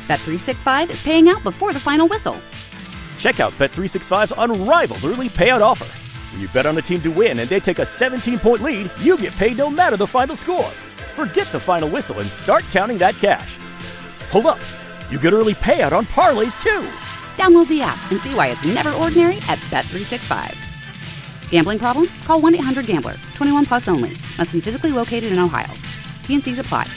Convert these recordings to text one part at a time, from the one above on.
Bet365 is paying out before the final whistle. Check out Bet365's unrivaled early payout offer. When you bet on a team to win and they take a 17-point lead, you get paid no matter the final score. Forget the final whistle and start counting that cash. Hold up. You get early payout on parlays, too. Download the app and see why it's never ordinary at Bet365. Gambling problem? Call 1-800-GAMBLER. 21 plus only. Must be physically located in Ohio. T&Cs apply.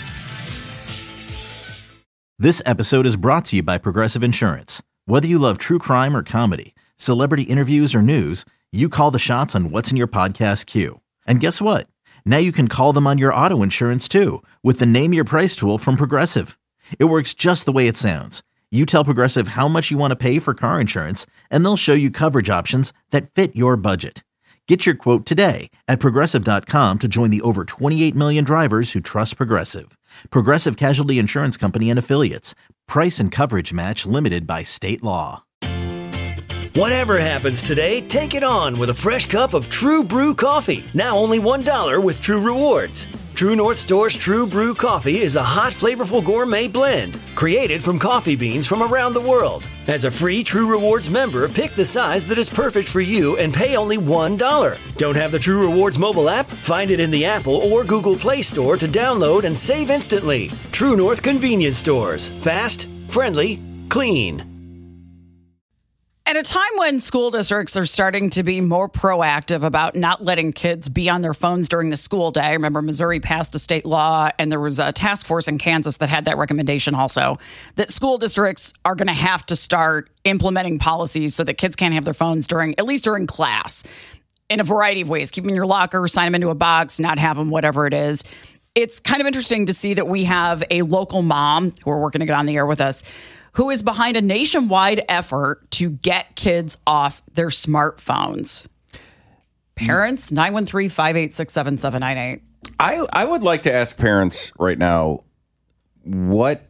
This episode is brought to you by Progressive Insurance. Whether you love true crime or comedy, celebrity interviews or news, you call the shots on what's in your podcast queue. And guess what? Now you can call them on your auto insurance too with the Name Your Price tool from Progressive. It works just the way it sounds. You tell Progressive how much you want to pay for car insurance, and they'll show you coverage options that fit your budget. Get your quote today at Progressive.com to join the over 28 million drivers who trust Progressive. Progressive Casualty Insurance Company and Affiliates. Price and coverage match limited by state law. Whatever happens today, take it on with a fresh cup of True Brew coffee. Now only $1 with True Rewards. True North Store's True Brew coffee is a hot, flavorful gourmet blend created from coffee beans from around the world. As a free True Rewards member, pick the size that is perfect for you and pay only $1. Don't have the True Rewards mobile app? Find it in the Apple or Google Play Store to download and save instantly. True North Convenience Stores. Fast, friendly, clean. At a time when school districts are starting to be more proactive about not letting kids be on their phones during the school day. Remember, Missouri passed a state law, and there was a task force in Kansas that had that recommendation also, that school districts are going to have to start implementing policies so that kids can't have their phones at least during class, in a variety of ways. Keep them in your locker, sign them into a box, not have them, whatever it is. It's kind of interesting to see that we have a local mom who we're working to get on the air with us, who is behind a nationwide effort to get kids off their smartphones. Parents, 913-586-7798. I would like to ask parents right now, in what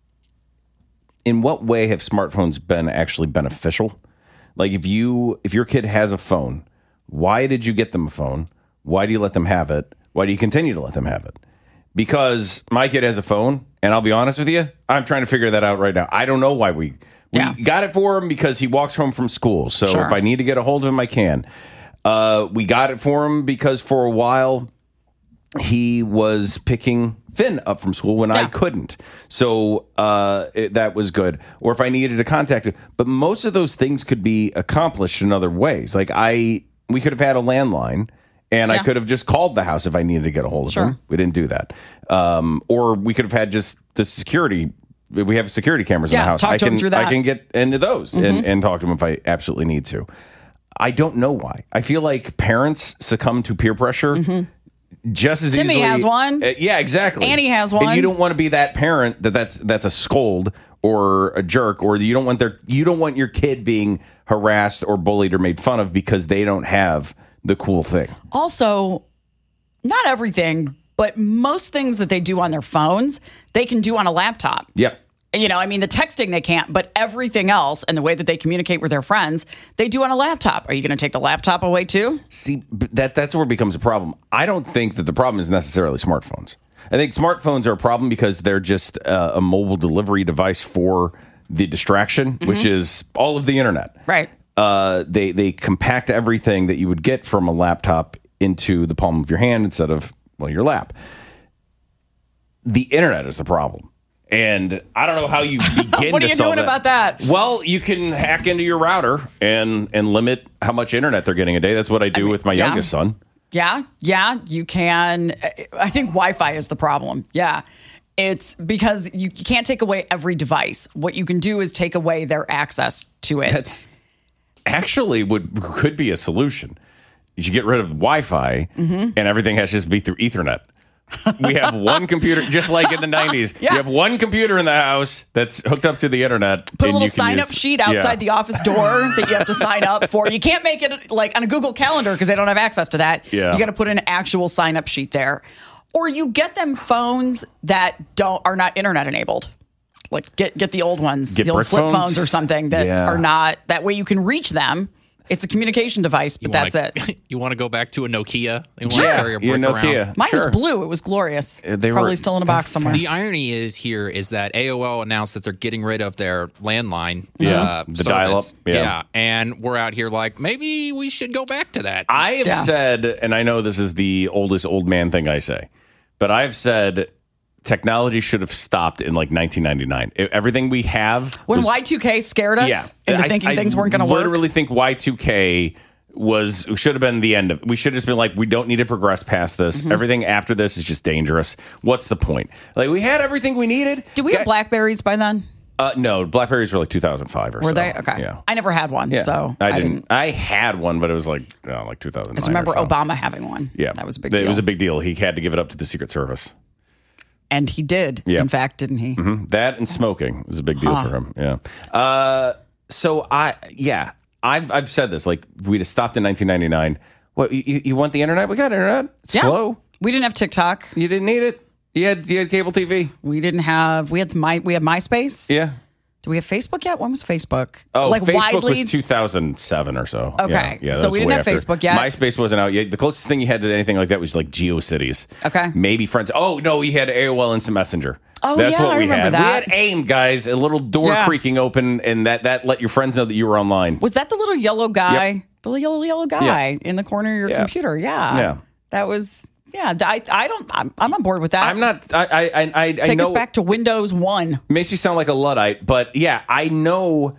way have smartphones been actually beneficial? Like if your kid has a phone, why did you get them a phone? Why do you let them have it? Why do you continue to let them have it? Because my kid has a phone, and I'll be honest with you, I'm trying to figure that out right now. I don't know why we got it for him because he walks home from school. So if I need to get a hold of him, I can. We got it for him because for a while he was picking Finn up from school when I couldn't. So that was good. Or if I needed to contact him. But most of those things could be accomplished in other ways. Like we could have had a landline. And I could have just called the house if I needed to get a hold of him. We didn't do that. Or we could have had just the security. We have security cameras in the house. Talk to him through that. I can get into those and talk to him if I absolutely need to. I don't know why. I feel like parents succumb to peer pressure just as easily. Timmy has one. Yeah, exactly. Annie has one. And you don't want to be that parent that's a scold or a jerk, or you don't want your kid being harassed or bullied or made fun of because they don't have the cool thing. Also, not everything, but most things that they do on their phones, they can do on a laptop. Yep. You know, I mean, the texting they can't, but everything else and the way that they communicate with their friends, they do on a laptop. Are you going to take the laptop away too? See, that's where it becomes a problem. I don't think that the problem is necessarily smartphones. I think smartphones are a problem because they're just a mobile delivery device for the distraction, which is all of the internet. Right. They compact everything that you would get from a laptop into the palm of your hand instead of, your lap. The internet is the problem. And I don't know how you begin to solve that. What are you doing about that? Well, you can hack into your router and limit how much internet they're getting a day. That's what I do with my youngest son. Yeah, you can. I think Wi-Fi is the problem. Yeah. It's because you can't take away every device. What you can do is take away their access to it. That's actually could be a solution. You should get rid of Wi-Fi and everything has to just be through Ethernet. We have one computer, just like in the 90s. Yeah. You have one computer in the house that's hooked up to the internet. Put a little sign-up sheet outside the office door that you have to sign up for. You can't make it like on a Google Calendar because they don't have access to that. Yeah. You got to put an actual sign-up sheet there. Or you get them phones that are not internet enabled. Like get the old ones, the old flip phones or something that are not. That way you can reach them It's a communication device, but that's it. You want to go back to a Nokia? You want to carry a brick Nokia. around? Mine was blue. It was glorious. Probably still in a box somewhere. The irony is that AOL announced that they're getting rid of their landline the service. dial-up. Yeah. And we're out here like, maybe we should go back to that. I have said, and I know this is the oldest old man thing I say, but I've said technology should have stopped in like 1999. Everything we have when was, Y2K scared us into thinking things weren't going to work. I literally think Y2K should have been the end of. We should have just been like, we don't need to progress past this. Everything after this is just dangerous. What's the point? Like, we had everything we needed. Did we have Blackberries by then? No, Blackberries were like 2005 or so. Were they? Okay. Yeah. I never had one, so I didn't. I had one, but it was like 2009. I just remember or so. Obama having one. Yeah, that was a big deal. It was a big deal. He had to give it up to the Secret Service. And he did, in fact, didn't he? That and smoking was a big deal for him. Yeah. So I've said this. Like, we'd have stopped in 1999. What, you want the internet? We got internet. It's slow. We didn't have TikTok. You didn't need it. You had cable TV. We didn't have. We had MySpace. Yeah. Do we have Facebook yet? When was Facebook? Oh, like Facebook widely? was 2007 or so. Okay. Yeah, So we didn't have Facebook yet? MySpace wasn't out yet. The closest thing you had to anything like that was like GeoCities. Okay. Maybe Friends. Oh, no, we had AOL Instant Messenger. Oh, That's yeah, what I we remember had. that. We had AIM, guys, a little door creaking open, and that let your friends know that you were online. Was that the little yellow guy? Yep. The little yellow guy in the corner of your computer? Yeah. Yeah. That was. Yeah, I'm on board with that. I'm not. I Take know us back to Windows 1. Makes me sound like a Luddite, but yeah, I know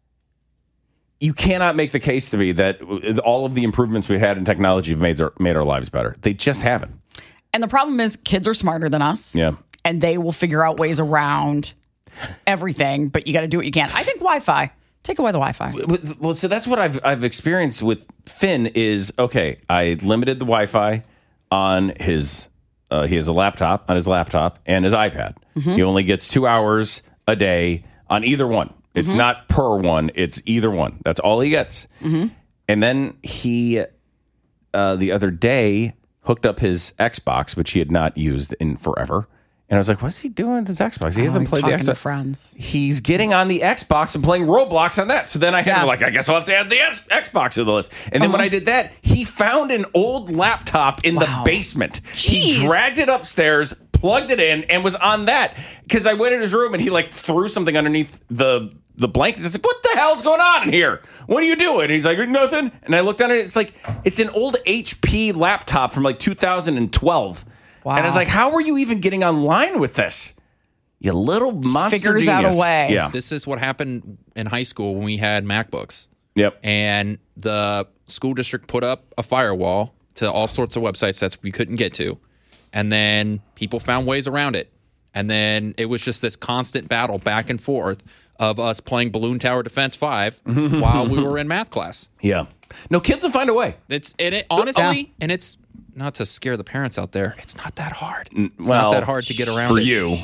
you cannot make the case to me that all of the improvements we had in technology have made our lives better. They just haven't. And the problem is, kids are smarter than us. Yeah. And they will figure out ways around everything, but you got to do what you can. I think Wi-Fi. Take away the Wi-Fi. Well, so that's what I've experienced with Finn is, okay, I limited the Wi-Fi on his he has a laptop on his laptop and his iPad. He only gets 2 hours a day on either one. It's not per one, it's either one. That's all he gets. And then he the other day hooked up his Xbox, which he had not used in forever. And I was like, what's he doing with his Xbox? He hasn't played the Xbox. To friends. He's getting on the Xbox and playing Roblox on that. So then I had to be like, I guess I'll have to add the Xbox to the list. And then when I did that, he found an old laptop in the basement. He dragged it upstairs, plugged it in, and was on that. Because I went in his room and he like threw something underneath the blankets. I said, what the hell's going on in here? What are you doing? And he's like, nothing. And I looked under it. It's like, it's an old HP laptop from like 2012. Wow. And I was like, how are you even getting online with this? You little monster Figures genius. out a way. Yeah. This is what happened in high school when we had MacBooks. Yep. And the school district put up a firewall to all sorts of websites that we couldn't get to. And then people found ways around it. And then it was just this constant battle back and forth of us playing Balloon Tower Defense 5 while we were in math class. Yeah. No, kids will find a way. Honestly, and it's not to scare the parents out there, it's not that hard. It's well, not that hard to get around for it. you.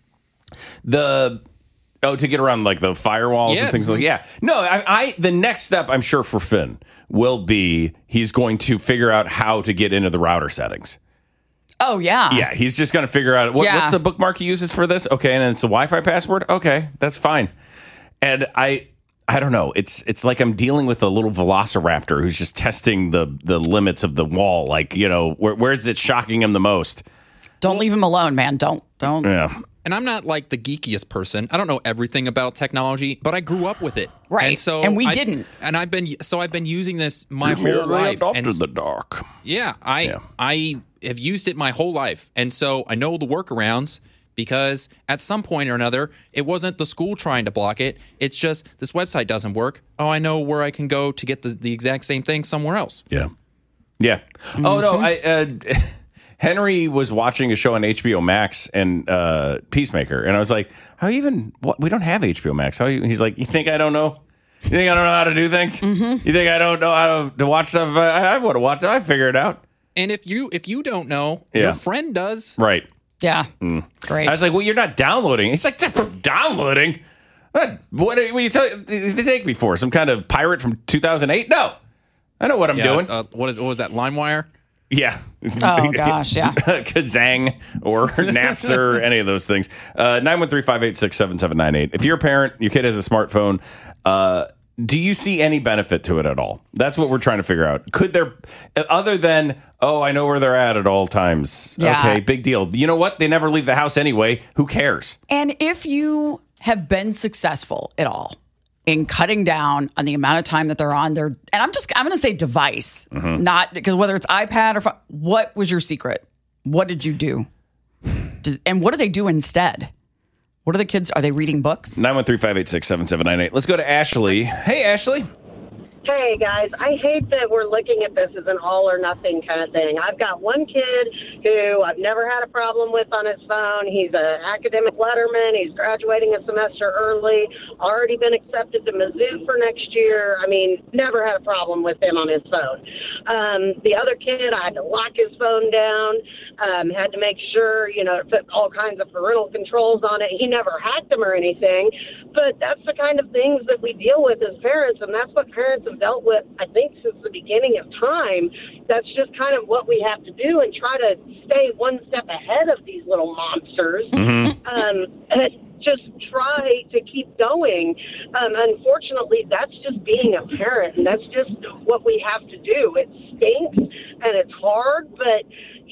To get around like the firewalls and things like No, the next step I'm sure for Finn will be he's going to figure out how to get into the router settings. Oh, yeah. Yeah, he's just going to figure out what's the bookmark he uses for this. Okay, and then it's a Wi-Fi password. Okay, that's fine. And I don't know. It's like I'm dealing with a little velociraptor who's just testing the limits of the wall. Like, where is it shocking him the most? Don't leave him alone, man. Don't. Yeah. And I'm not like the geekiest person. I don't know everything about technology, but I grew up with it. Right. And we didn't. And I've been using this my whole life. After the dark. Yeah, I have used it my whole life. And so I know the workarounds because at some point or another, it wasn't the school trying to block it. It's just this website doesn't work. Oh, I know where I can go to get the exact same thing somewhere else. Yeah. Yeah. Oh, no. Henry was watching a show on HBO Max and Peacemaker, and I was like, we don't have HBO Max. He's like, you think I don't know? You think I don't know how to do things? You think I don't know how to watch stuff? I want to watch it. I figure it out. And if you don't know, your friend does. Right. Yeah. Great. I was like, well, you're not downloading. He's like, downloading? What do you take me for? Some kind of pirate from 2008? No. I know what I'm doing. What was that, LimeWire? Yeah. Oh, gosh, yeah. Kazang or Napster, any of those things. 913-586-7798. If you're a parent, your kid has a smartphone, do you see any benefit to it at all? That's what we're trying to figure out. Could there, other than, oh, I know where they're at all times. Yeah. Okay, big deal. You know what? They never leave the house anyway. Who cares? And if you have been successful at all in cutting down on the amount of time that they're on their, and I'm going to say device, not because whether it's iPad or what was your secret? What did you do? And what do they do instead? What are the kids? Are they reading books? 913-586-7798. Let's go to Ashley. Hey, Ashley. Hey, guys, I hate that we're looking at this as an all or nothing kind of thing. I've got one kid who I've never had a problem with on his phone. He's an academic letterman. He's graduating a semester early, already been accepted to Mizzou for next year. I mean, never had a problem with him on his phone. The other kid, I had to lock his phone down, had to make sure, put all kinds of parental controls on it. He never hacked them or anything, but that's the kind of things that we deal with as parents, and that's what parents have dealt with, I think, since the beginning of time. That's just kind of what we have to do and try to stay one step ahead of these little monsters. And just try to keep going. Unfortunately, that's just being a parent, and that's just what we have to do. It stinks, and it's hard, but,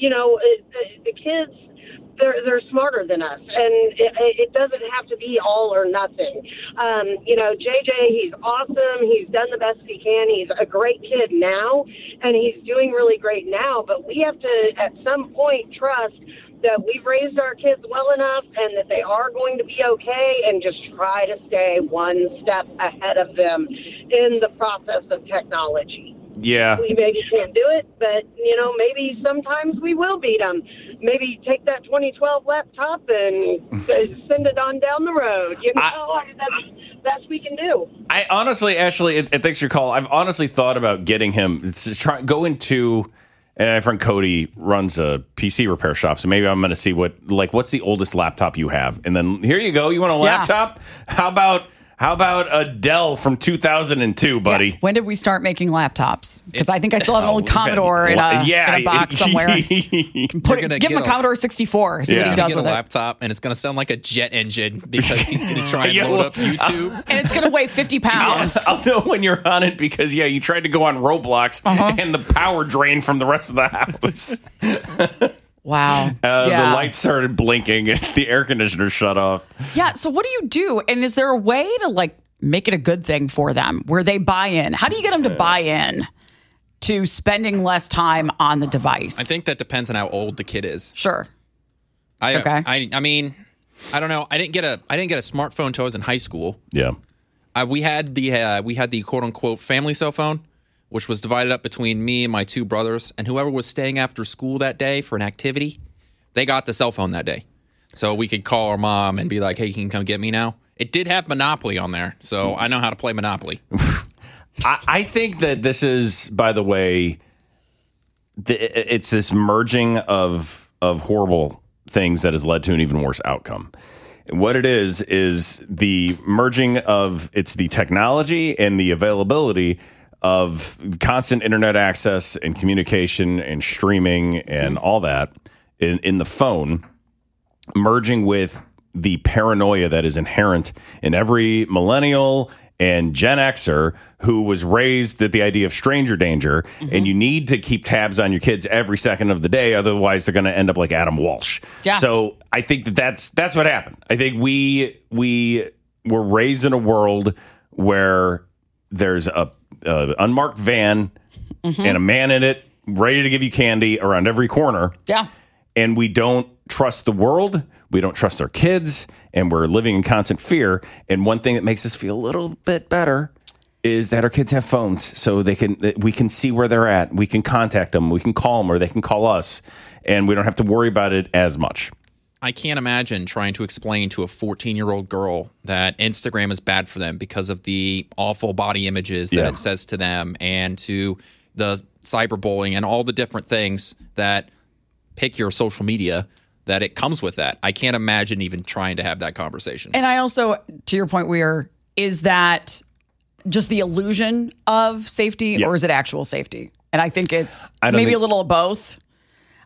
the kids, they're smarter than us, and it doesn't have to be all or nothing. JJ, he's awesome. He's done the best he can. He's a great kid now, and he's doing really great now, but we have to, at some point, trust that we've raised our kids well enough and that they are going to be okay, and just try to stay one step ahead of them in the process of technology. Yeah. We maybe can't do it, but, maybe sometimes we will beat them. Maybe take that 2012 laptop and send it on down the road. That's the best we can do. I honestly, Ashley, thanks for your call. I've honestly thought about getting him to go into, and my friend Cody runs a PC repair shop, so maybe I'm going to see what's the oldest laptop you have, and then here you go. You want a laptop? How about a Dell from 2002, buddy? Yeah. When did we start making laptops? Because I think I still have an old Commodore in a box somewhere. Give him a Commodore 64. See what he does with it. Laptop, and it's going to sound like a jet engine because he's going to try and load up YouTube. And it's going to weigh 50 pounds. I'll know when you're on it because, you tried to go on Roblox and the power drained from the rest of the house. Wow. The lights started blinking and the air conditioner shut off. Yeah. So what do you do? And is there a way to make it a good thing for them where they buy in? How do you get them to buy in to spending less time on the device? I think that depends on how old the kid is. Sure. Okay. I mean, I don't know. I didn't get a smartphone until I was in high school. Yeah. We had the quote unquote family cell phone, which was divided up between me and my two brothers, and whoever was staying after school that day for an activity, they got the cell phone that day. So we could call our mom and be like, hey, can you come get me now? It did have Monopoly on there, so I know how to play Monopoly. I think that this is, by the way, it's this merging of horrible things that has led to an even worse outcome. What it is the merging of, it's the technology and the availability of constant internet access and communication and streaming and all that in the phone, merging with the paranoia that is inherent in every millennial and Gen Xer who was raised at the idea of stranger danger, and you need to keep tabs on your kids every second of the day, otherwise they're going to end up like Adam Walsh. Yeah. So I think that's what happened. I think we were raised in a world where there's a unmarked van and a man in it ready to give you candy around every corner. Yeah. And we don't trust the world. We don't trust our kids, and we're living in constant fear. And one thing that makes us feel a little bit better is that our kids have phones, so we can see where they're at. We can contact them. We can call them, or they can call us, and we don't have to worry about it as much. I can't imagine trying to explain to a 14-year-old girl that Instagram is bad for them because of the awful body images that it says to them, and to the cyberbullying and all the different things that pick your social media, that it comes with that. I can't imagine even trying to have that conversation. And I also, to your point, is that just the illusion of safety, or is it actual safety? And I think it's maybe a little of both.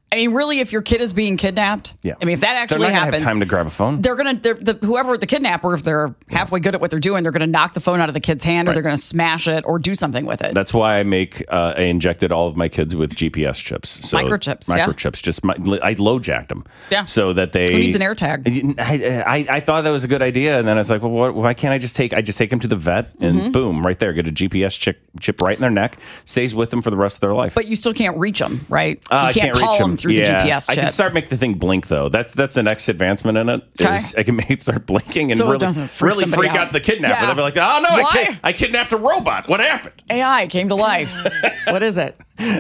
I mean, really, if your kid is being kidnapped, Yeah. I mean, if that actually they're not gonna happens, have time to grab a phone. they're going to, whoever the kidnapper, if they're halfway good at what they're doing, they're going to knock the phone out of the kid's hand or they're going to smash it or do something with it. That's why I injected all of my kids with GPS chips. So Microchips, I low jacked them. Yeah. So that they. Who needs an air tag? I thought that was a good idea. And then I was like, well, why can't I just take them to the vet and boom, right there, get a GPS chip right in their neck, stays with them for the rest of their life. But you still can't reach them, right? You I can't call reach them through the GPS chip. I can start make the thing blink though. That's the next advancement in it. Is I can make it start blinking and So it really doesn't freak freak somebody out the kidnapper. Yeah. They'll be like, oh no, Why? I kidnapped a robot. What happened? AI came to life. What is it?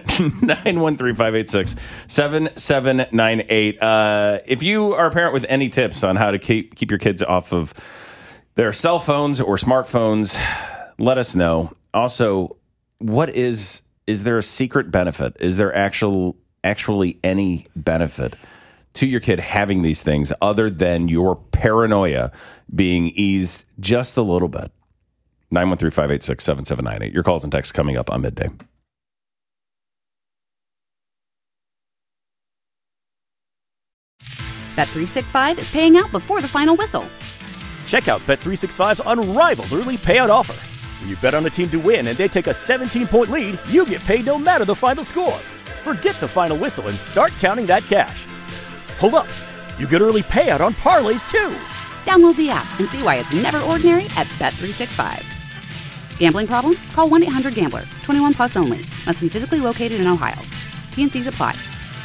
913-586-7798. If you are a parent with any tips on how to keep your kids off of their cell phones or smartphones, let us know. Also, is there a secret benefit? Is there actually any benefit to your kid having these things other than your paranoia being eased just a little bit? 913-586-7798. Your calls and texts coming up on midday. Bet365 is paying out before the final whistle. Check out Bet365's unrivaled early payout offer. When you bet on a team to win and they take a 17-point lead, you get paid no matter the final score. Forget the final whistle and start counting that cash. Hold up. You get early payout on parlays, too. Download the app and see why it's never ordinary at Bet365. Gambling problem? Call 1-800-GAMBLER. 21 plus only. Must be physically located in Ohio. T&Cs apply.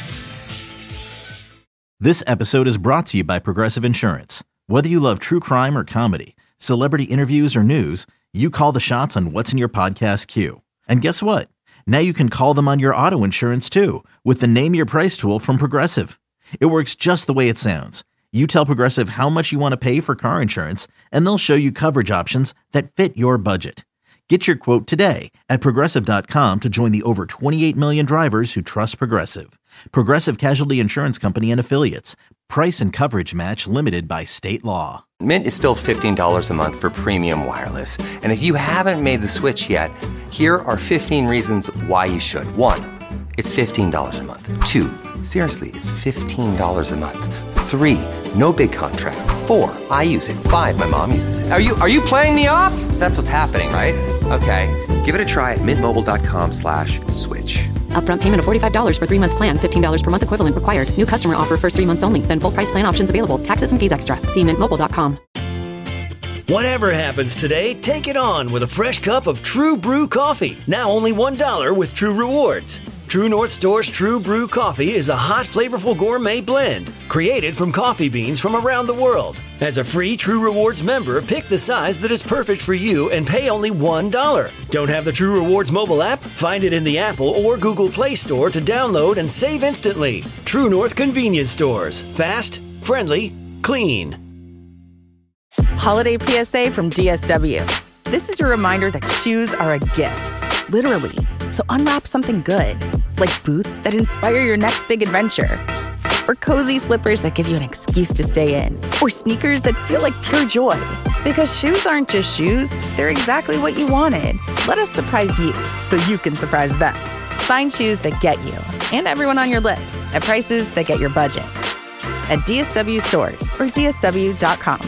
This episode is brought to you by Progressive Insurance. Whether you love true crime or comedy, celebrity interviews or news, you call the shots on what's in your podcast queue. And guess what? Now you can call them on your auto insurance too with the Name Your Price tool from Progressive. It works just the way it sounds. You tell Progressive how much you want to pay for car insurance, and they'll show you coverage options that fit your budget. Get your quote today at Progressive.com to join the over 28 million drivers who trust Progressive. Progressive Casualty Insurance Company and Affiliates. Price and coverage match limited by state law. Mint is still $15 a month for premium wireless. And if you haven't made the switch yet, here are 15 reasons why you should. 1, it's $15 a month. 2, seriously, it's $15 a month. 3, no big contrast. 4, I use it. 5, my mom uses it. Are you playing me off? That's what's happening, right? Okay, give it a try at mintmobile.com/switch. Upfront payment of $45 for 3-month plan. $15 per month equivalent required. New customer offer first 3 months only. Then full price plan options available. Taxes and fees extra. See mintmobile.com. Whatever happens today, take it on with a fresh cup of True Brew coffee. Now only $1 with True Rewards. True North Store's True Brew coffee is a hot, flavorful gourmet blend created from coffee beans from around the world. As a free True Rewards member, pick the size that is perfect for you and pay only $1. Don't have the True Rewards mobile app? Find it in the Apple or Google Play Store to download and save instantly. True North Convenience Stores. Fast, friendly, clean. Holiday PSA from DSW. This is your reminder that shoes are a gift, literally. So unwrap something good, like boots that inspire your next big adventure, or cozy slippers that give you an excuse to stay in, or sneakers that feel like pure joy. Because shoes aren't just shoes, they're exactly what you wanted. Let us surprise you so you can surprise them. Find shoes that get you and everyone on your list at prices that get your budget. At DSW stores or DSW.com.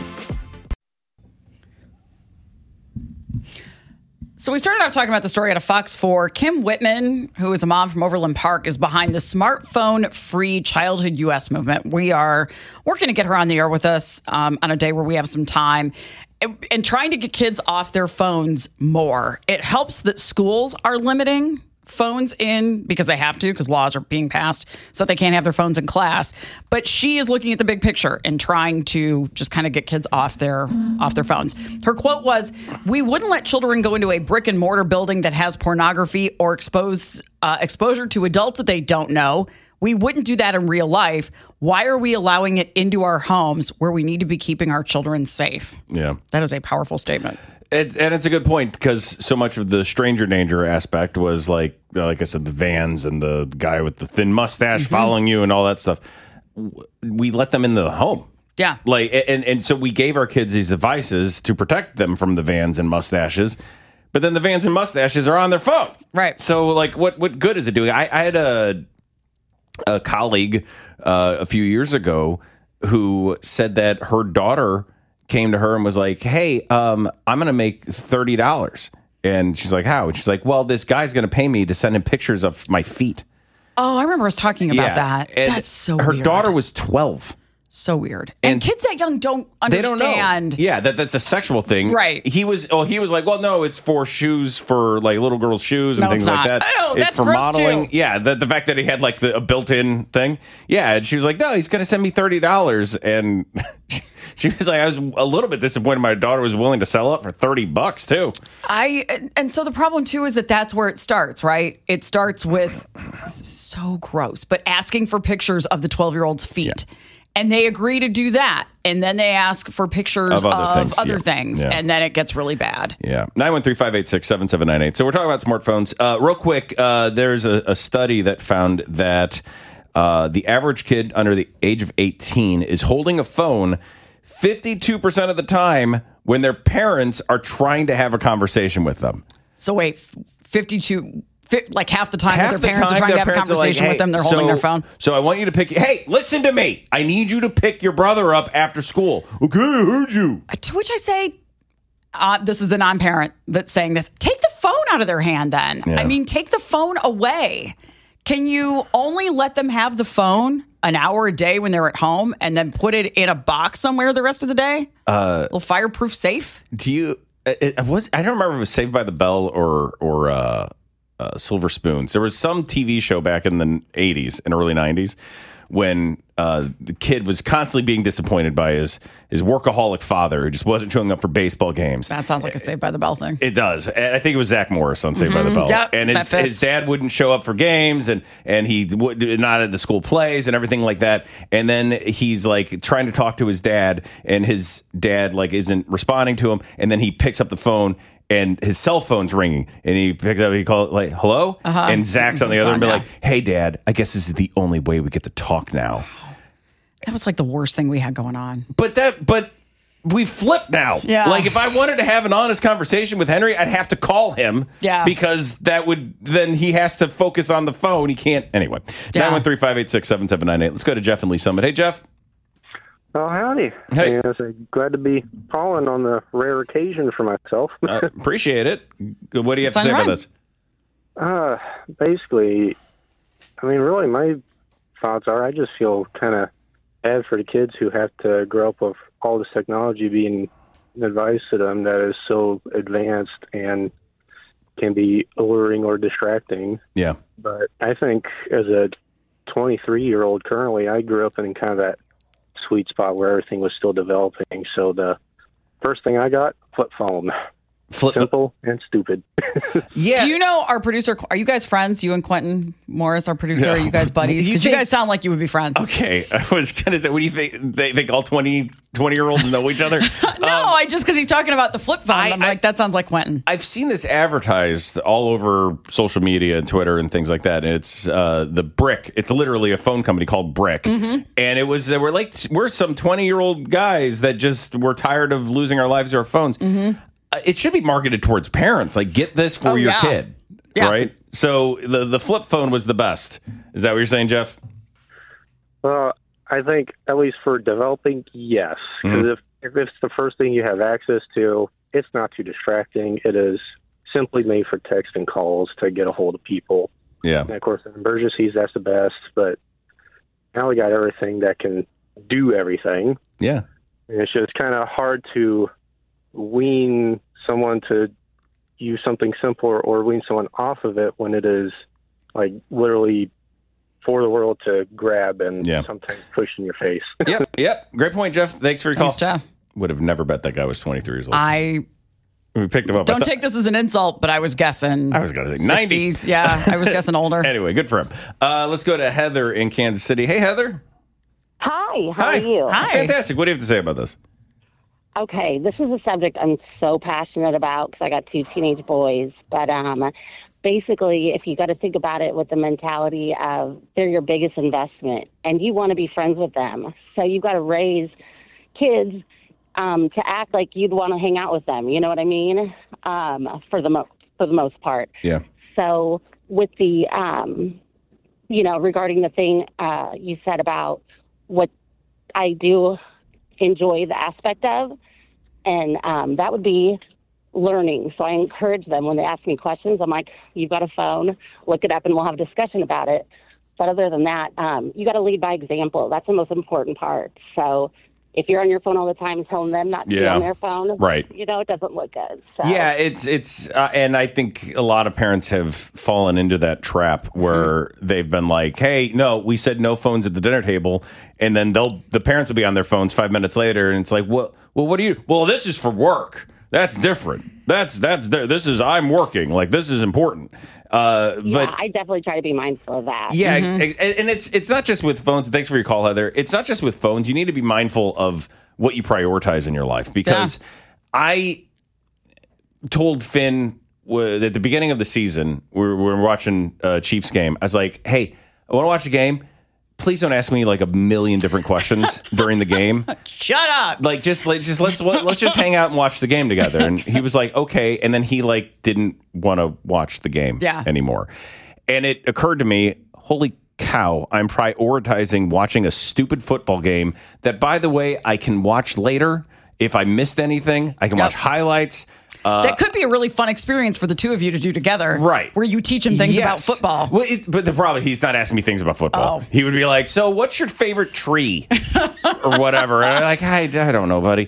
So we started off talking about the story out of Fox 4. Kim Whitman, who is a mom from Overland Park, is behind the smartphone-free childhood U.S. movement. We are working to get her on the air with us on a day where we have some time and trying to get kids off their phones more. It helps that schools are limiting phones in because they have to, because laws are being passed so they can't have their phones in class. But she is looking at the big picture and trying to just kind of get kids off their phones. Her quote was, "We wouldn't let children go into a brick and mortar building that has pornography or exposure to adults that they don't know. We wouldn't do that in real life. Why are we allowing it into our homes where we need to be keeping our children safe?" Yeah. That is a powerful statement. And it's a good point because so much of the stranger danger aspect was like I said, the vans and the guy with the thin mustache following you and all that stuff. We let them into the home. Yeah. And so we gave our kids these devices to protect them from the vans and mustaches. But then the vans and mustaches are on their phone. Right. So what good is it doing? I had a colleague a few years ago who said that her daughter came to her and was like, hey, I'm going to make $30. And she's like, how? And she's like, well, this guy's going to pay me to send him pictures of my feet. Oh, I remember us talking about that. And that's so her weird. daughter was 12. So weird. And kids that young don't They don't know. understand. Yeah, that's a sexual thing. Right. He was like, well, no, it's for shoes, for like little girls' shoes and No, things it's like not. that. Oh, it's that's for gross, modeling. too. Yeah, the fact that he had like a built-in thing. Yeah, and she was like, no, he's going to send me $30. And she was like, I was a little bit disappointed my daughter was willing to sell it for $30 too. And so the problem too is that that's where it starts, right? It starts with so gross, but asking for pictures of the 12-year-old's feet. Yeah. And they agree to do that. And then they ask for pictures of other things. Yeah. And then it gets really bad. Yeah. 913-586-7798. So we're talking about smartphones. Real quick, there's a study that found that the average kid under the age of 18 is holding a phone 52% of the time when their parents are trying to have a conversation with them. So wait, 52... like half the time their parents are trying to have a conversation with them, they're holding their phone. So I want you to pick. Hey, listen to me. I need you to pick your brother up after school. Okay, I heard you. To which I say, this is the non-parent that's saying this. Take the phone out of their hand then. Yeah. I mean, take the phone away. Can you only let them have the phone an hour a day when they're at home and then put it in a box somewhere the rest of the day? A little fireproof safe? Do you... I don't remember if it was Saved by the Bell or Silver Spoons. There was some TV show back in the 80s and early 90s when the kid was constantly being disappointed by his workaholic father who just wasn't showing up for baseball games. That sounds like a Saved by the Bell thing. It does. And I think it was Zach Morris on Saved by the Bell. Yep, and his dad wouldn't show up for games and he would not at the school plays and everything like that. And then he's like trying to talk to his dad and his dad like isn't responding to him. And then he picks up the phone and his cell phone's ringing, and he picks up. He calls like, "Hello," and Zach's on the other, and be like, "Hey, Dad, I guess this is the only way we get to talk now." That was like the worst thing we had going on. But we flipped now. Yeah. Like if I wanted to have an honest conversation with Henry, I'd have to call him. Yeah. Because then he has to focus on the phone. He can't anyway. 913-586-7798. Let's go to Jeff and Lee Summit. Hey, Jeff. Oh, howdy. Hey. Yes, I'm glad to be calling on the rare occasion for myself. Appreciate it. What do you have to say about this? Basically, I mean, really, my thoughts are I just feel kind of bad for the kids who have to grow up with all this technology being advised to them that is so advanced and can be alluring or distracting. Yeah. But I think as a 23-year-old currently, I grew up in kind of that sweet spot where everything was still developing. So the first thing I got, flip phone. Simple and stupid. Yeah. Do you know our producer? Are you guys friends? You and Quentin Morris, our producer. No. Are you guys buddies? Because you guys sound like you would be friends. Okay. I was going to say, what do you think? They think all 20-year-olds know each other? No, I just because he's talking about the flip phone. I'm like, that sounds like Quentin. I've seen this advertised all over social media and Twitter and things like that. And it's the Brick. It's literally a phone company called Brick. Mm-hmm. And it was, we're some 20-year-old guys that just were tired of losing our lives to our phones. Mm-hmm. It should be marketed towards parents. Like, get this for your kid, right? So the flip phone was the best. Is that what you're saying, Jeff? Well, I think at least for developing, yes. Because if it's the first thing you have access to, it's not too distracting. It is simply made for text and calls to get a hold of people. Yeah. And of course, in emergencies, that's the best. But now we got everything that can do everything. Yeah. And it's just kind of hard to wean someone to use something simple or wean someone off of it when it is like literally for the world to grab and sometimes push in your face. Yep. Great point, Jeff. Thanks for your call. Thanks, Jeff. Would have never bet that guy was 23 years old. We picked him up. Don't take this as an insult, but I was guessing. I was going to say 90s. Yeah, I was guessing older. Anyway, good for him. Let's go to Heather in Kansas City. Hey, Heather. Hi, how are you? Hi. Fantastic. What do you have to say about this? Okay, this is a subject I'm so passionate about because I got 2 teenage boys. But basically, if you got to think about it with the mentality of they're your biggest investment and you want to be friends with them. So you've got to raise kids to act like you'd want to hang out with them. You know what I mean? For the most part. Yeah. So with the regarding the thing you said about what I do enjoy the aspect of, and that would be learning. So I encourage them when they ask me questions. I'm like, you've got a phone, look it up, and we'll have a discussion about it. But other than that, you got to lead by example. That's the most important part. So if you're on your phone all the time telling them not to be on their phone, right. it doesn't look good. So. Yeah, it's and I think a lot of parents have fallen into that trap where they've been like, hey, no, we said no phones at the dinner table. And then the parents will be on their phones 5 minutes later. And it's like, well, what do you? Well, this is for work. That's different. This is I'm working. Like, this is important. But I definitely try to be mindful of that. Yeah, and it's not just with phones. Thanks for your call, Heather. It's not just with phones. You need to be mindful of what you prioritize in your life. Because I told Finn at the beginning of the season, we were watching Chiefs game. I was like, hey, I want to watch the game. Please don't ask me like a million different questions during the game. Shut up. Like let's just hang out and watch the game together. And he was like, okay. And then he didn't want to watch the game anymore. And it occurred to me, holy cow, I'm prioritizing watching a stupid football game that, by the way, I can watch later. If I missed anything, I can watch highlights. That could be a really fun experience for the two of you to do together. Right. Where you teach him things about football. Well, but the problem, he's not asking me things about football. He would be like, so what's your favorite tree? Or whatever. And I'm like, I don't know, buddy.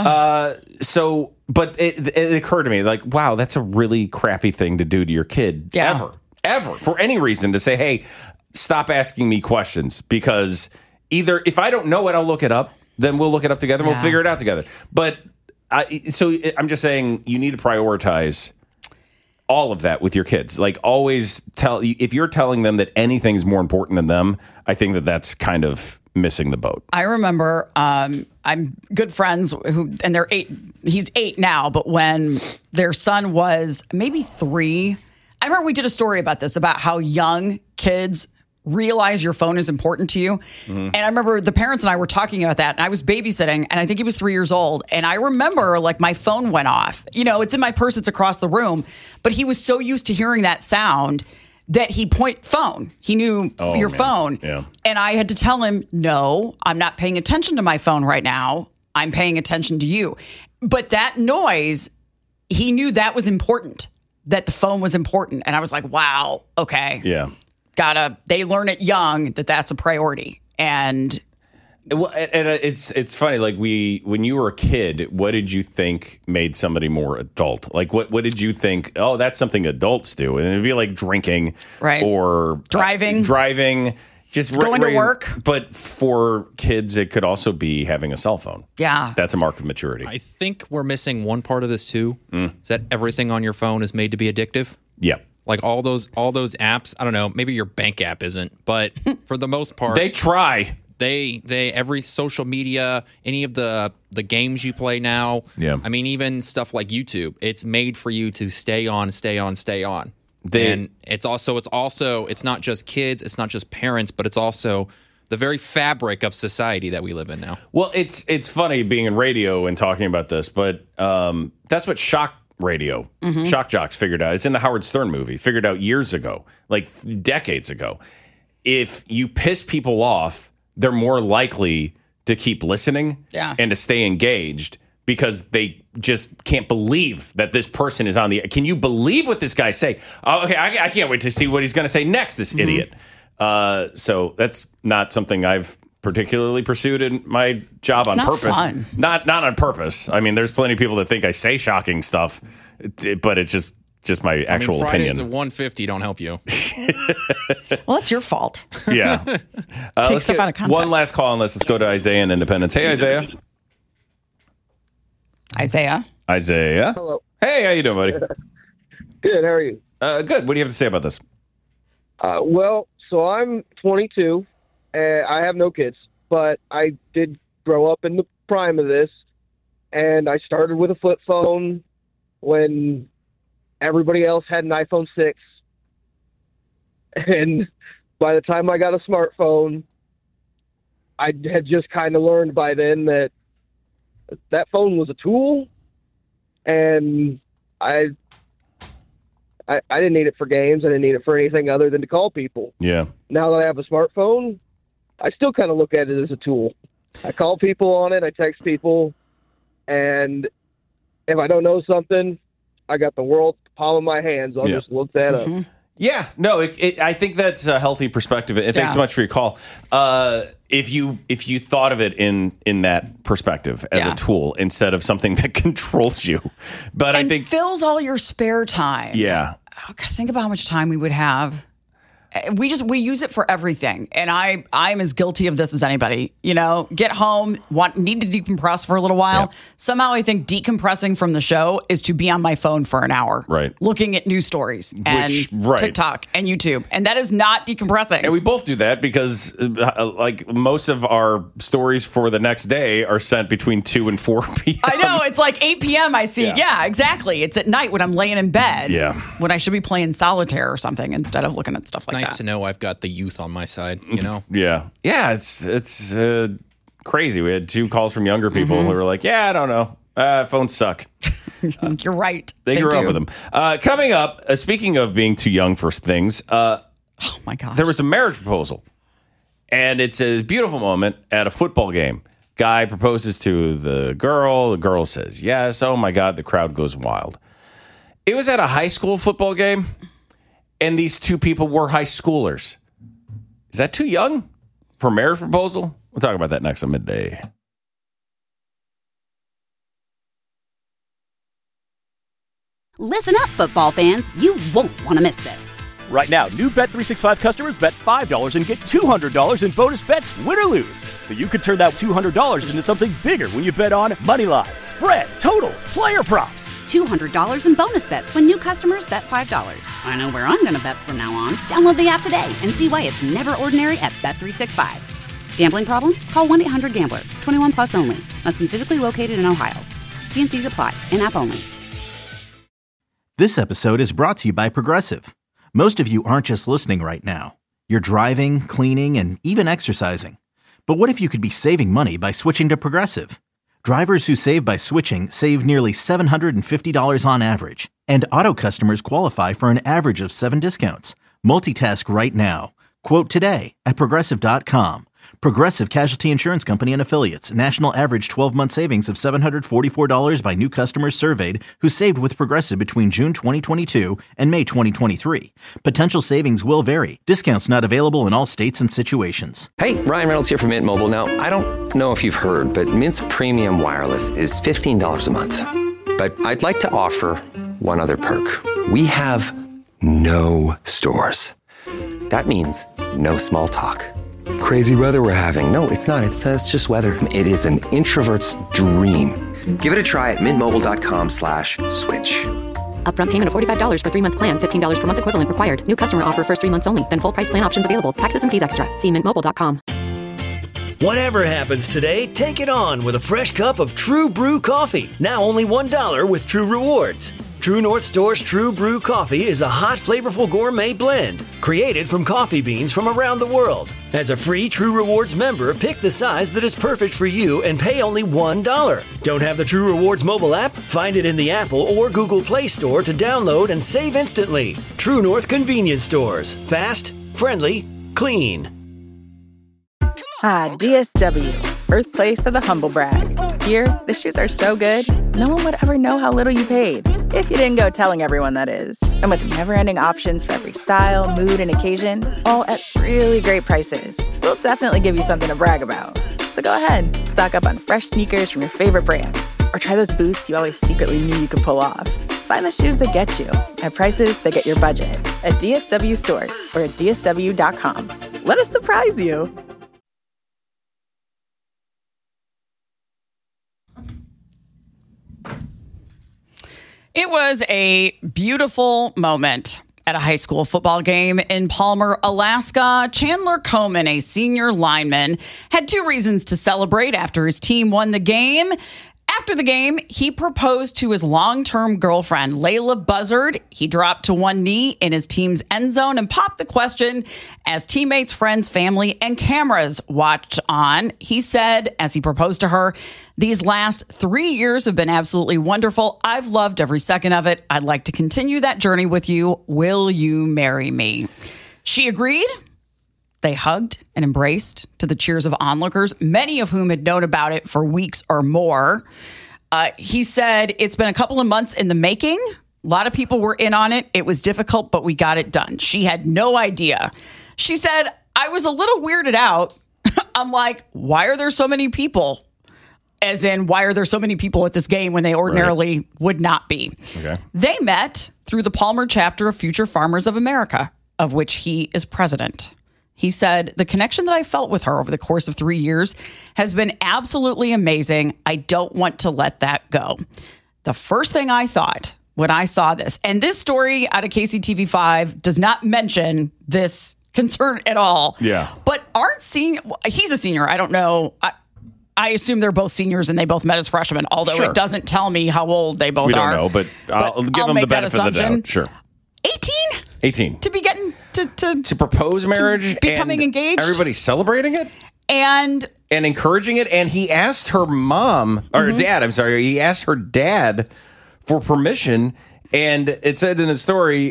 But it occurred to me, like, wow, that's a really crappy thing to do to your kid. Yeah. Ever. For any reason to say, hey, stop asking me questions. Because either if I don't know it, I'll look it up. Then we'll look it up together. We'll figure it out together. But so I'm just saying you need to prioritize all of that with your kids. Like, always if you're telling them that anything's more important than them, I think that's kind of missing the boat. I remember I'm good friends and they're 8. He's 8 now, but when their son was maybe 3, I remember we did a story about this, about how young kids realize your phone is important to you. And I remember the parents and I were talking about that, and I was babysitting, and I think he was 3 years old. And I remember my phone went off. It's in my purse, it's across the room. But he was so used to hearing that sound that he phone. He knew your phone. Yeah. And I had to tell him, no, I'm not paying attention to my phone right now. I'm paying attention to you. But that noise, he knew that was important, that the phone was important. And I was like, wow, okay. Yeah. They learn it young that that's a priority. And it's funny, like when you were a kid, what did you think made somebody more adult? Like what did you think, oh, that's something adults do? And it'd be like drinking, right, or driving, just going to work. But for kids, it could also be having a cell phone. Yeah. That's a mark of maturity. I think we're missing one part of this too. Is that everything on your phone is made to be addictive? Yeah. Like all those apps, I don't know, maybe your bank app isn't, but for the most part, they try. They every social media, any of the games you play now. Yeah. I mean, even stuff like YouTube, it's made for you to stay on. And it's not just kids, it's not just parents, but it's also the very fabric of society that we live in now. Well, it's funny being in radio and talking about this, but that's what shock jocks figured out. It's in the Howard Stern movie, figured out years ago, like decades ago. If you piss people off, they're more likely to keep listening and to stay engaged because they just can't believe that this person is on the... Can you believe what this guy's saying? Oh, okay, I can't wait to see what he's going to say next, this idiot. So that's not something I've particularly pursued in my job on purpose. Fun. Not on purpose. I mean, there's plenty of people that think I say shocking stuff, but it's just my actual Fridays opinion. at 1:50 don't help you. Well, that's your fault. Yeah. Take stuff out of context. One last call on this. Let's go to Isaiah in Independence. Hey, Isaiah. Isaiah. Hello. Hey, how you doing, buddy? Good. How are you? Good. What do you have to say about this? Well, so I'm 22. I have no kids, but I did grow up in the prime of this, and I started with a flip phone when everybody else had an iPhone 6. And by the time I got a smartphone, I had just kind of learned by then that phone was a tool, and I I didn't need it for games. I didn't need it for anything other than to call people. Yeah. Now that I have a smartphone, I still kind of look at it as a tool. I call people on it. I text people. And if I don't know something, I got the world palm of my hands. I'll just look that up. Yeah, no, I think that's a healthy perspective. And thanks so much for your call. If you thought of it in that perspective as a tool instead of something that controls you, but I think fills all your spare time. Yeah, think about how much time we would have. We use it for everything, and I'm as guilty of this as anybody. Get home, need to decompress for a little while. Yeah. Somehow, I think decompressing from the show is to be on my phone for an hour, right? Looking at news stories and TikTok and YouTube, and that is not decompressing. And we both do that because, like, most of our stories for the next day are sent between 2 and 4 p.m. I know, it's like 8 p.m. I see. Yeah, exactly. It's at night when I'm laying in bed. Yeah, when I should be playing solitaire or something instead of looking at stuff like that. Nice to know I've got the youth on my side, Yeah. It's crazy. We had 2 calls from younger people who were like, I don't know. Phones suck. You're right. They grew up with them. Coming up, speaking of being too young for things, oh my gosh, there was a marriage proposal. And it's a beautiful moment at a football game. Guy proposes to the girl. The girl says yes. Oh my God, the crowd goes wild. It was at a high school football game. And these 2 people were high schoolers. Is that too young for a marriage proposal? We'll talk about that next on Midday. Listen up, football fans. You won't want to miss this. Right now, new Bet365 customers bet $5 and get $200 in bonus bets, win or lose. So you could turn that $200 into something bigger when you bet on Moneyline, spread, totals, player props. $200 in bonus bets when new customers bet $5. I know where I'm going to bet from now on. Download the app today and see why it's never ordinary at Bet365. Gambling problem? Call 1-800-GAMBLER. 21 plus only. Must be physically located in Ohio. T&Cs apply. In-app only. This episode is brought to you by Progressive. Most of you aren't just listening right now. You're driving, cleaning, and even exercising. But what if you could be saving money by switching to Progressive? Drivers who save by switching save nearly $750 on average. And auto customers qualify for an average of 7 discounts. Multitask right now. Quote today at Progressive.com. Progressive Casualty Insurance Company and Affiliates. National average 12-month savings of $744 by new customers surveyed who saved with Progressive between June 2022 and May 2023. Potential savings will vary. Discounts not available in all states and situations. Hey, Ryan Reynolds here from Mint Mobile. Now, I don't know if you've heard, but Mint's premium wireless is $15 a month. But I'd like to offer one other perk. We have no stores. That means no small talk. Crazy weather we're having. No, it's not. It's just weather. It is an introvert's dream. Give it a try at mintmobile.com/switch. Upfront payment of $45 for 3-month plan. $15 per month equivalent required. New customer offer first 3 months only. Then full price plan options available. Taxes and fees extra. See mintmobile.com. Whatever happens today, take it on with a fresh cup of True Brew coffee. Now only $1 with True Rewards. True North Store's True Brew coffee is a hot, flavorful gourmet blend created from coffee beans from around the world. As a free True Rewards member, pick the size that is perfect for you and pay only $1. Don't have the True Rewards mobile app? Find it in the Apple or Google Play Store to download and save instantly. True North Convenience Stores. Fast, friendly, clean. DSW, birthplace of the humble brag. Here, the shoes are so good, no one would ever know how little you paid. If you didn't go telling everyone, that is. And with never-ending options for every style, mood, and occasion, all at really great prices, we'll definitely give you something to brag about. So go ahead, stock up on fresh sneakers from your favorite brands, or try those boots you always secretly knew you could pull off. Find the shoes that get you, at prices that get your budget, at DSW stores or at DSW.com. Let us surprise you. It was a beautiful moment at a high school football game in Palmer, Alaska. Chandler Coleman, a senior lineman, had 2 reasons to celebrate after his team won the game. After the game, he proposed to his long-term girlfriend, Layla Buzzard. He dropped to one knee in his team's end zone and popped the question as teammates, friends, family, and cameras watched on. He said, as he proposed to her, "These last 3 years have been absolutely wonderful. I've loved every second of it. I'd like to continue that journey with you. Will you marry me?" She agreed. They hugged and embraced to the cheers of onlookers, many of whom had known about it for weeks or more. He said, "It's been a couple of months in the making. A lot of people were in on it. It was difficult, but we got it done." She had no idea. She said, "I was a little weirded out." I'm like, why are there so many people? As in, why are there so many people at this game when they ordinarily would not be? Okay. They met through the Palmer chapter of Future Farmers of America, of which he is president. He said, "The connection that I felt with her over the course of 3 years has been absolutely amazing. I don't want to let that go." The first thing I thought when I saw this, and this story out of KCTV5 does not mention this concern at all. Yeah. But he's a senior. I don't know. I assume they're both seniors and they both met as freshmen, although Sure. it doesn't tell me how old they both We are. don't know, but I'll give them the make that benefit of the assumption. doubt. Sure. 18. To be getting to propose marriage, becoming and engaged. everybody's celebrating it and encouraging it. And he asked her mom or dad. I'm sorry. He asked her dad for permission. And it said in the story,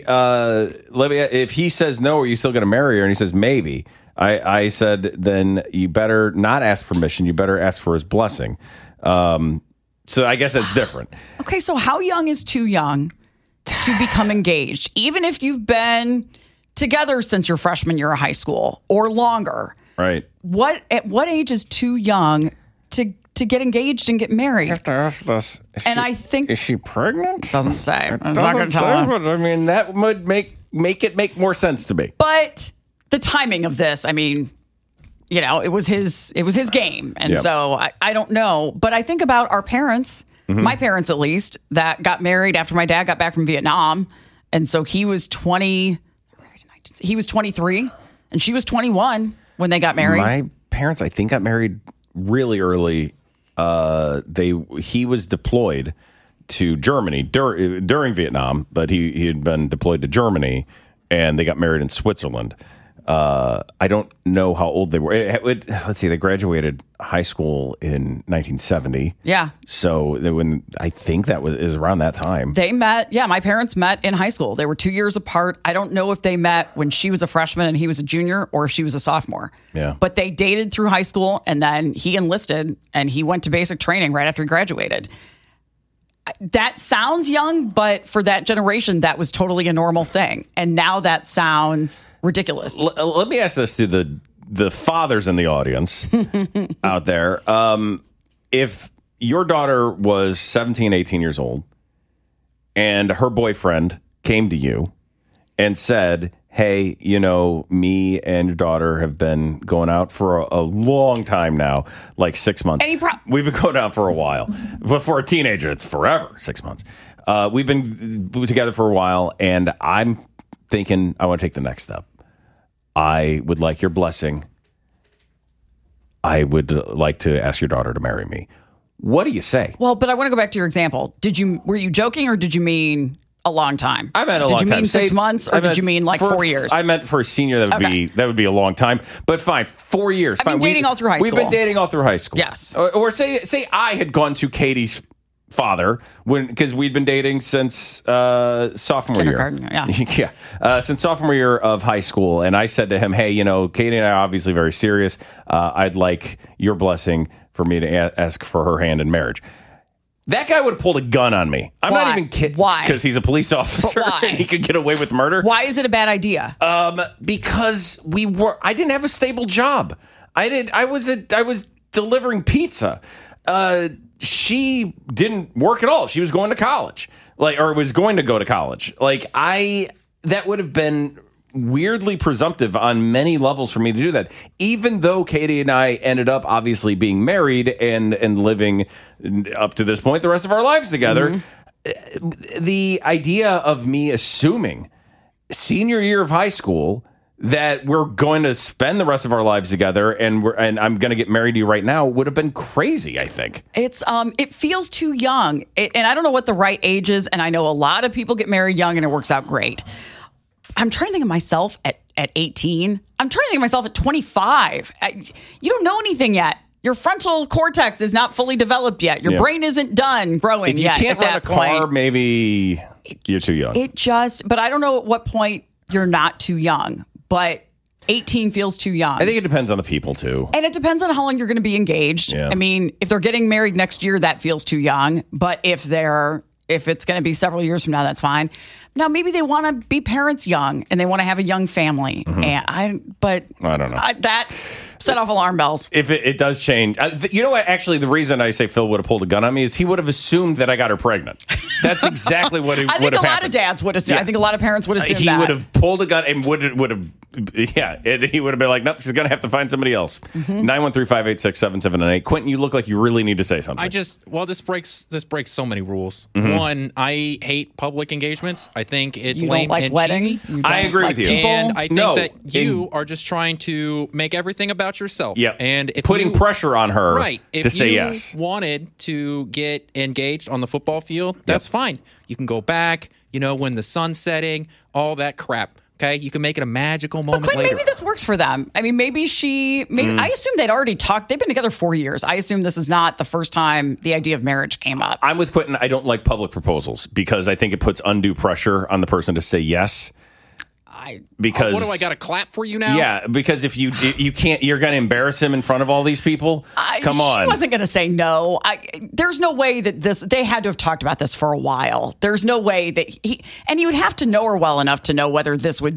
if he says no, are you still going to marry her? And he says maybe. I said, then you better not ask permission. You better ask for his blessing. So I guess that's different. Okay, so how young is too young to become engaged? Even if you've been together since your freshman year of high school or longer. Right. At what age is too young to get engaged and get married? You have to ask this. I think... Is she pregnant? Doesn't say. It doesn't say, but I mean, that would make it make more sense to me. But the timing of this, I mean, it was his game. And so I don't know. But I think about our parents, my parents at least, that got married after my dad got back from Vietnam. And so he was 23 and she was 21 when they got married. My parents, I think, got married really early. He was deployed to Germany during Vietnam, but he had been deployed to Germany, and they got married in Switzerland. I don't know how old they were. Let's see, they graduated high school in 1970. Yeah. So I think is around that time. They met. Yeah, my parents met in high school. They were 2 years apart. I don't know if they met when she was a freshman and he was a junior, or if she was a sophomore. Yeah. But they dated through high school, and then he enlisted and he went to basic training right after he graduated. That sounds young, but for that generation, that was totally a normal thing. And now that sounds ridiculous. Let me ask this to the fathers in the audience out there. If your daughter was 17, 18 years old, and her boyfriend came to you and said, "Hey, me and your daughter have been going out for a long time now, like 6 months. We've been going out for a while. But for a teenager, it's forever, 6 months. We've been together for a while, and I'm thinking I want to take the next step. I would like your blessing. I would like to ask your daughter to marry me." What do you say? Well, but I want to go back to your example. Were you joking, or did you mean a long time? I meant a long time. Did you mean 6 months, or did you mean like 4 years? I meant for a senior, that would be a long time. But fine, 4 years. I've been dating all through high school. We've been dating all through high school. Yes. Or say I had gone to Katie's father because we'd been dating since sophomore year. Kindergarten, since sophomore year of high school, and I said to him, "Hey, Katie and I are obviously very serious. I'd like your blessing for me to ask for her hand in marriage." That guy would have pulled a gun on me. I'm not even kidding. Why? Because he's a police officer and he could get away with murder. Why is it a bad idea? Because I didn't have a stable job. I was delivering pizza. She didn't work at all. She was going to college, or was going to go to college. That would have been weirdly presumptive on many levels for me to do that, even though Katie and I ended up obviously being married and living up to this point the rest of our lives together. The idea of me assuming senior year of high school that we're going to spend the rest of our lives together and I'm going to get married to you right now would have been crazy, I think. It feels too young. And I don't know what the right age is. And I know a lot of people get married young and it works out great. I'm trying to think of myself at 18. I'm trying to think of myself at 25. You don't know anything yet. Your frontal cortex is not fully developed yet. Your brain isn't done growing yet. If you can't run a car, maybe you're too young. But I don't know at what point you're not too young. But 18 feels too young. I think it depends on the people, too. And it depends on how long you're going to be engaged. Yeah. I mean, if they're getting married next year, that feels too young. But if it's going to be several years from now, that's fine. Now, maybe they want to be parents young and they want to have a young family. And I don't know. That set off alarm bells. If it does change. You know what? Actually, the reason I say Phil would have pulled a gun on me is he would have assumed that I got her pregnant. That's exactly what it would have happened. I think a lot of dads would assume. Yeah. I think a lot of parents would assume he would have pulled a gun and would have. Yeah, he would have been like, nope, she's going to have to find somebody else. 913-586-7798. Quentin, you look like you really need to say something. This breaks so many rules. One, I hate public engagements. I think it's lame like and weddings. cheesy. I agree with you. And I think that you are just trying to make everything about yourself. Yeah. And if putting pressure on her if to say you yes. wanted to get engaged on the football field, that's fine. You can go back, when the sun's setting, all that crap. Okay, you can make it a magical moment later. Maybe this works for them. I mean, I assume they'd already talked. They've been together 4 years. I assume this is not the first time the idea of marriage came up. I'm with Quentin. I don't like public proposals because I think it puts undue pressure on the person to say yes. Because what do I got to clap for you now? Yeah, because if you can't, you're going to embarrass him in front of all these people. Come on, she wasn't going to say no. There's no way that they had to have talked about this for a while. There's no way that he would have to know her well enough to know whether this would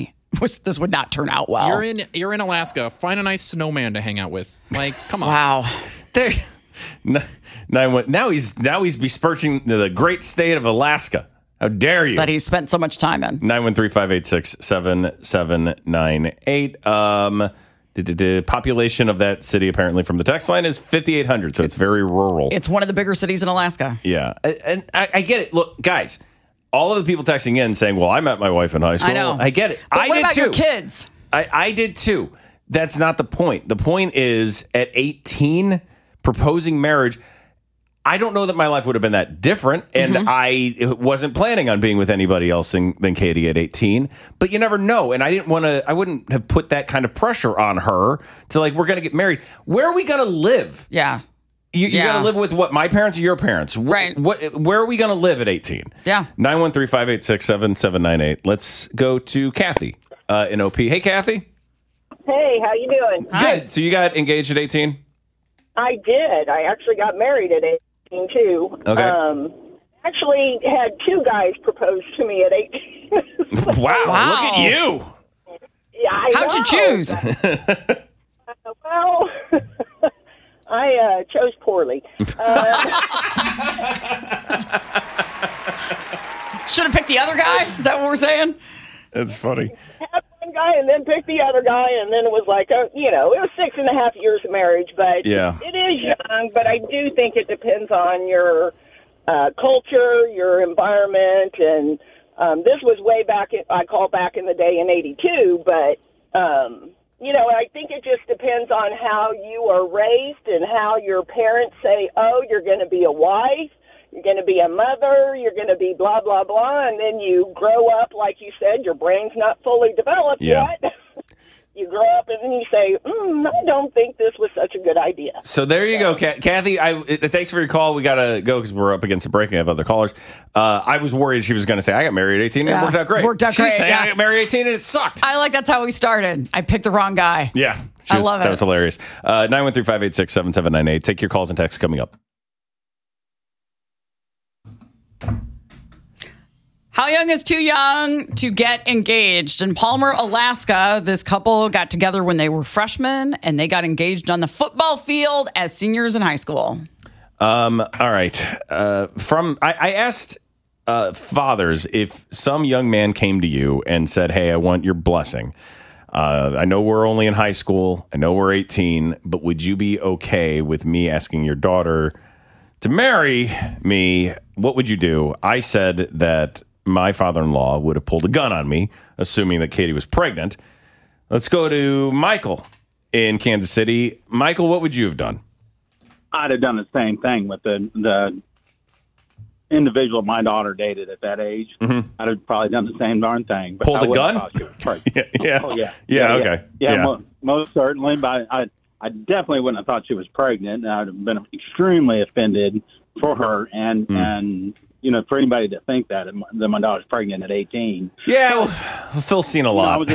not turn out well. You're in Alaska. Find a nice snowman to hang out with. Like, come on. Wow. Now he's besmirching the great state of Alaska. How dare you? That he spent so much time in. 913-586-7798. Population of that city, apparently, from the text line is 5,800, so it's very rural. It's one of the bigger cities in Alaska. Yeah. And I get it. Look, guys, all of the people texting in saying, well, I met my wife in high school. I know. I get it. But what about your kids? I did too. That's not the point. The point is, at 18, proposing marriage, I don't know that my life would have been that different, and I wasn't planning on being with anybody else than Katie at 18. But you never know, and I wouldn't have put that kind of pressure on her to like, we're going to get married. Where are we going to live? Yeah. You got to live with what, my parents or your parents? Right. Where are we going to live at 18? Yeah. 913-586-7798. Let's go to Kathy in OP. Hey, Kathy. Hey, how you doing? Good. So you got engaged at 18? I did. I actually got married at 18 too. Okay. Actually had two guys propose to me at 18. Wow. Look at you. Yeah, How'd you choose? Well, I chose poorly. Should have picked the other guy? Is that what we're saying? That's funny. Had one guy and then picked the other guy, and then it was like, it was 6.5 years of marriage, but yeah. It is young, but I do think it depends on your culture, your environment, and this was way back, I call back in the day in 82, but, I think it just depends on how you are raised and how your parents say, oh, you're going to be a wife, you're going to be a mother, you're going to be blah, blah, blah, and then you grow up, like you said, your brain's not fully developed yet. You grow up and then you say, I don't think this was such a good idea. So there you go, Kathy. Thanks for your call. We got to go because we're up against a break. I have other callers. I was worried she was going to say, I got married at 18 and it worked out great. She's saying, I got married at 18 and it sucked. I like that's how we started. I picked the wrong guy. Yeah. I love it. That was hilarious. 913-586-7798. Take your calls and texts coming up. How young is too young to get engaged? In Palmer, Alaska, this couple got together when they were freshmen, and they got engaged on the football field as seniors in high school. All right. I asked fathers if some young man came to you and said, hey, I want your blessing. I know we're only in high school. I know we're 18, but would you be okay with me asking your daughter to marry me? What would you do? I said that my father-in-law would have pulled a gun on me, assuming that Katie was pregnant. Let's go to Michael in Kansas City. Michael, what would you have done? I'd have done the same thing with the individual my daughter dated at that age. Mm-hmm. I'd have probably done the same darn thing. But Pulled I a wouldn't gun? have thought she was pregnant. Yeah. Oh, yeah. Okay. Yeah. Most certainly. But I definitely wouldn't have thought she was pregnant. And I'd have been extremely offended for her and for anybody to think that my daughter's pregnant at 18. Yeah, well, Phil's seen a lot.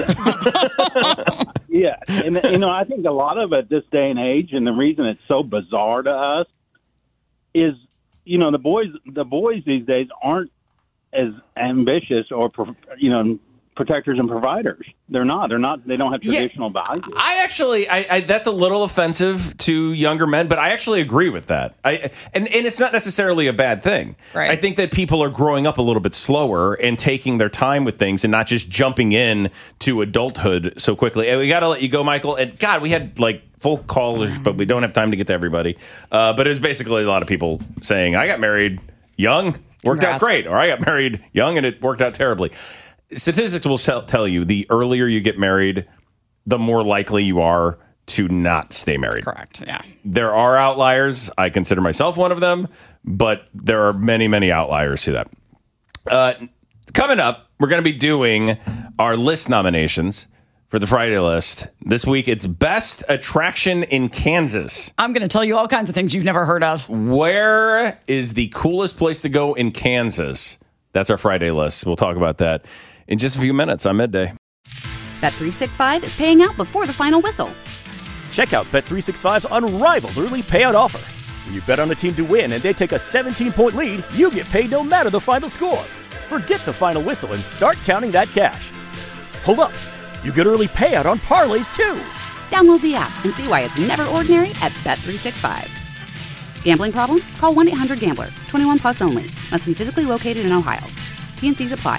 Yeah, and I think a lot of it this day and age, and the reason it's so bizarre to us is, the boys these days aren't as ambitious or protectors and providers. They're not. They don't have traditional values. I actually, that's a little offensive to younger men, but I actually agree with that. And it's not necessarily a bad thing. Right. I think that people are growing up a little bit slower and taking their time with things and not just jumping in to adulthood so quickly. And we got to let you go, Michael. And God, we had full callers, but we don't have time to get to everybody. But it was basically a lot of people saying, I got married young, worked out great, or I got married young and it worked out terribly. Statistics will tell you the earlier you get married, the more likely you are to not stay married. Correct, yeah. There are outliers. I consider myself one of them, but there are many, many outliers to that. Coming up, we're going to be doing our list nominations for the Friday list. This week, it's Best Attraction in Kansas. I'm going to tell you all kinds of things you've never heard of. Where is the coolest place to go in Kansas? That's our Friday list. We'll talk about that in just a few minutes on Midday. Bet365 is paying out before the final whistle. Check out Bet365's unrivaled early payout offer. When you bet on a team to win and they take a 17-point lead, you get paid no matter the final score. Forget the final whistle and start counting that cash. Hold up. You get early payout on parlays, too. Download the app and see why it's never ordinary at Bet365. Gambling problem? Call 1-800-GAMBLER. 21 plus only. Must be physically located in Ohio. T&Cs apply.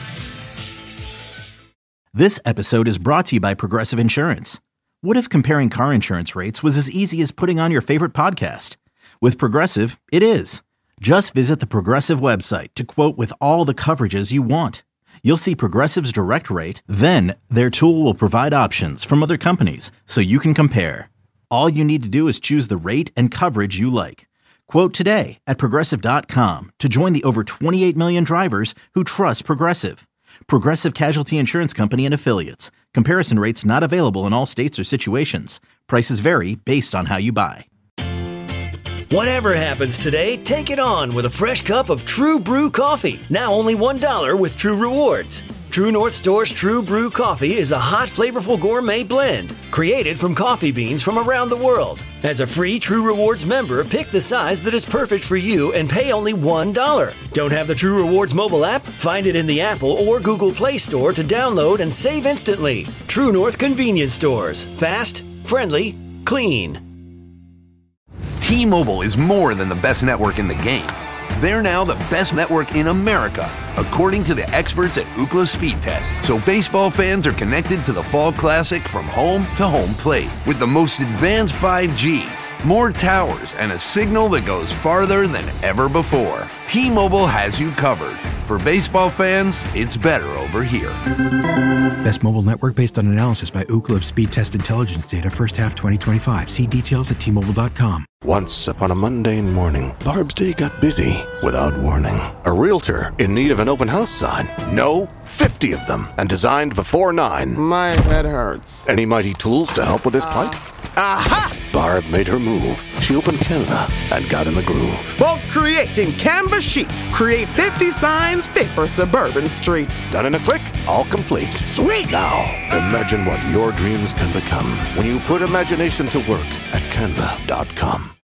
This episode is brought to you by Progressive Insurance. What if comparing car insurance rates was as easy as putting on your favorite podcast? With Progressive, it is. Just visit the Progressive website to quote with all the coverages you want. You'll see Progressive's direct rate, then their tool will provide options from other companies so you can compare. All you need to do is choose the rate and coverage you like. Quote today at Progressive.com to join the over 28 million drivers who trust Progressive. Progressive Casualty Insurance Company and Affiliates. Comparison rates not available in all states or situations. Prices vary based on how you buy. Whatever happens today, take it on with a fresh cup of True Brew coffee. Now only $1 with True Rewards. True North Store's True Brew coffee is a hot, flavorful gourmet blend created from coffee beans from around the world. As a free True Rewards member, pick the size that is perfect for you and pay only $1. Don't have the True Rewards mobile app? Find it in the Apple or Google Play Store to download and save instantly. True North Convenience Stores. Fast, friendly, clean. T-Mobile is more than the best network in the game. They're now the best network in America, according to the experts at Ookla Speed Test. So baseball fans are connected to the Fall Classic from home to home plate with the most advanced 5G, more towers, and a signal that goes farther than ever before. T-Mobile has you covered. For baseball fans, it's better over here. Best mobile network based on analysis by Ookla of Speed Test Intelligence data first half 2025. See details at T-Mobile.com. Once upon a mundane morning, Barb's day got busy without warning. A realtor in need of an open house sign. No, 50 of them, and designed before 9. My head hurts. Any mighty tools to help with this plight? Aha! Barb made her move. She opened Canva and got in the groove. Bulk creating Canva sheets. Create 50 signs fit for suburban streets. Done in a click, all complete. Sweet! Now, imagine what your dreams can become when you put imagination to work at Canva.com.